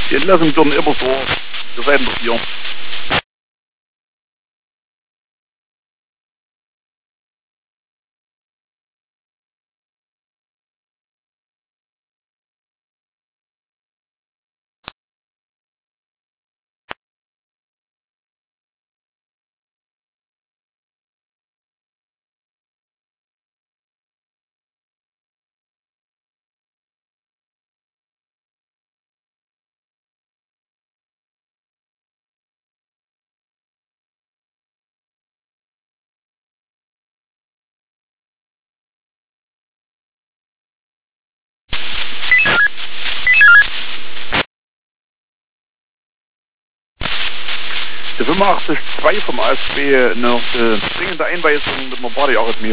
Die Entlassungen dürfen immer so zur Seite der Tür. Der 85.2 vom ASB noch dringende Einweisung, dass man Partyarrhythmie